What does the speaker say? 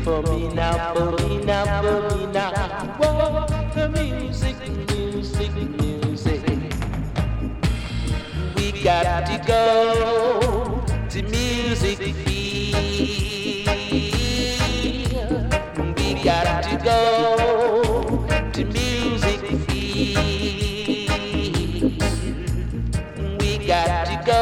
for me now, for me now, for me now. Whoa, the music, music, music. We got to go to music field. We got to go to music field. We got to go